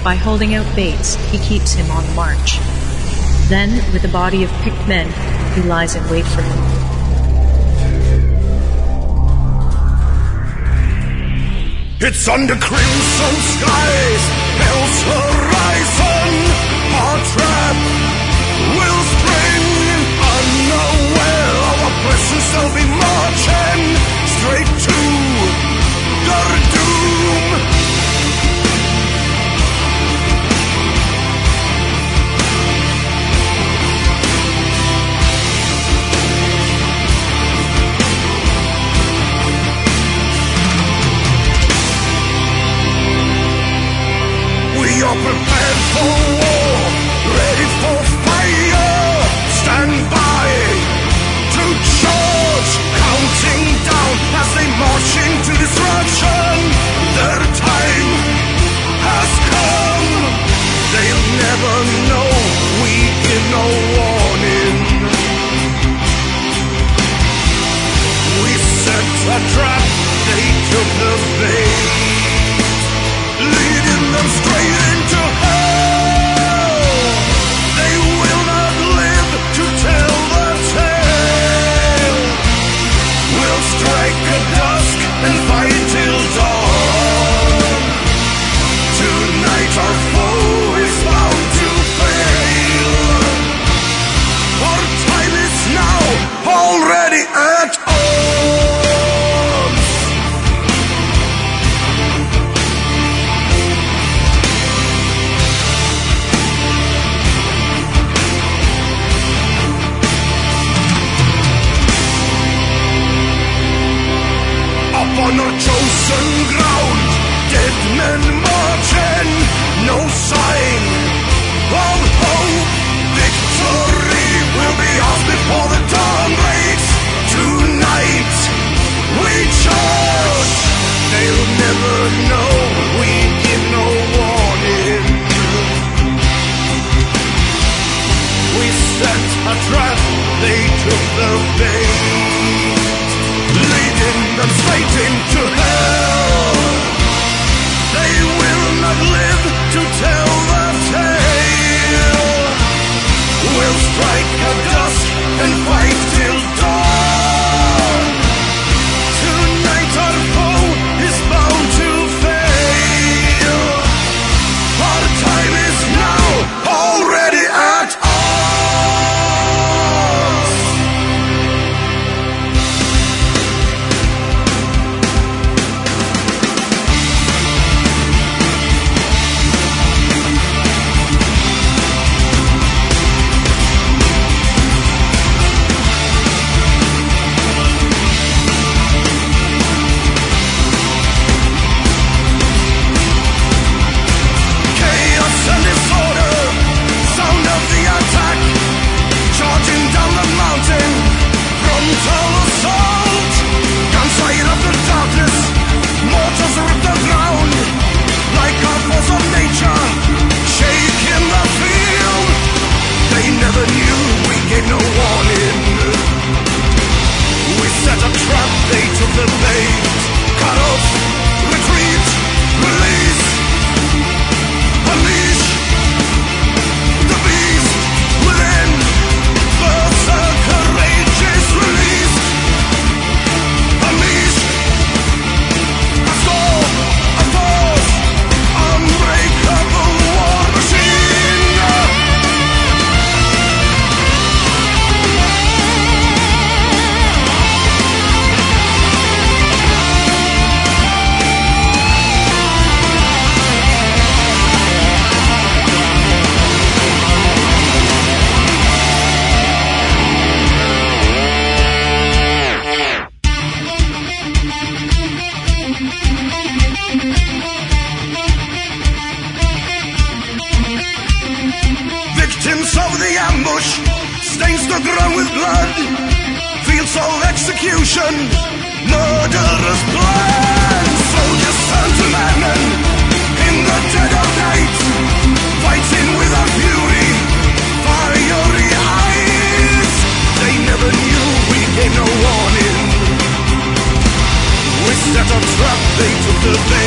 By holding out baits, he keeps him on the march. Then, with a body of picked men, he lies in wait for him. It's under crimson skies, hell's horizon. Our trap will spring unaware. Our presence shall be marching straight to their doom. We are prepared for war, ready for fire. Stand by to charge, counting down as they march into destruction. Their time has come. They'll never know we give no warning. We set a trap, they took the bait, leading them straight into hell. They will not live to tell the tale. We'll strike at dusk and fight till dawn. Tonight our foe is bound to fail. Our time is now, already at arms. On our chosen ground, dead men marching, no sign of hope. Victory will be ours before the dawn breaks. Tonight we charge. They'll never know we give no warning. We set a trap, they took the bait, leading them straight into hell. They will not live to tell the tale. We'll strike at dusk and fight till dawn. Tonight our foe is bound to fail. Our time is now, already at arms. Victims of the ambush, stains the ground with blood, fields of execution, murderous plan. Soldiers turn to madmen in the dead of night, fighting without fury, fiery eyes. They never knew we gave no warning. We set a trap, they took the bait.